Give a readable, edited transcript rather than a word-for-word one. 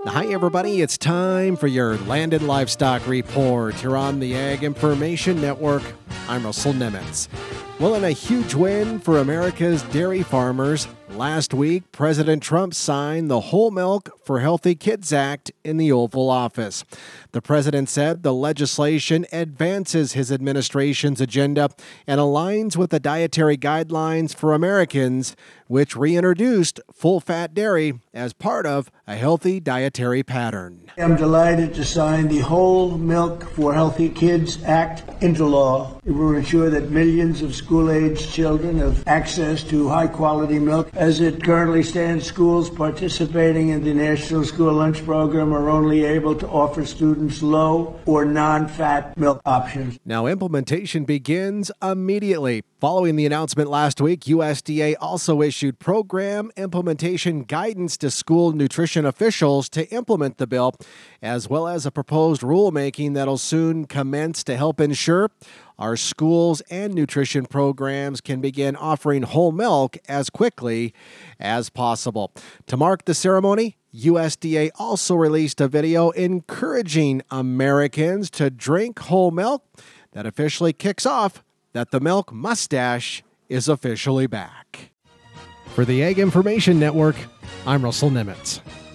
Hi, everybody. It's time for your Landed Livestock Report here on the Ag Information Network. I'm Russell Nemitz. Well, in a huge win for America's dairy farmers, last week, President Trump signed the Whole Milk for Healthy Kids Act in the Oval Office. The president said the legislation advances his administration's agenda and aligns with the dietary guidelines for Americans, which reintroduced full-fat dairy as part of a healthy dietary pattern. I'm delighted to sign the Whole Milk for Healthy Kids Act into law. It will ensure that millions of school-aged children have access to high-quality milk. As it currently stands, schools participating in the National School Lunch Program are only able to offer students low or non-fat milk options. Now, implementation begins immediately. Following the announcement last week, USDA also issued program implementation guidance to school nutrition officials to implement the bill, as well as a proposed rulemaking that'll soon commence to help ensure our schools and nutrition programs can begin offering whole milk as quickly as possible. To mark the ceremony, USDA also released a video encouraging Americans to drink whole milk that officially kicks off that the milk mustache is officially back. For the Ag Information Network, I'm Russell Nemitz.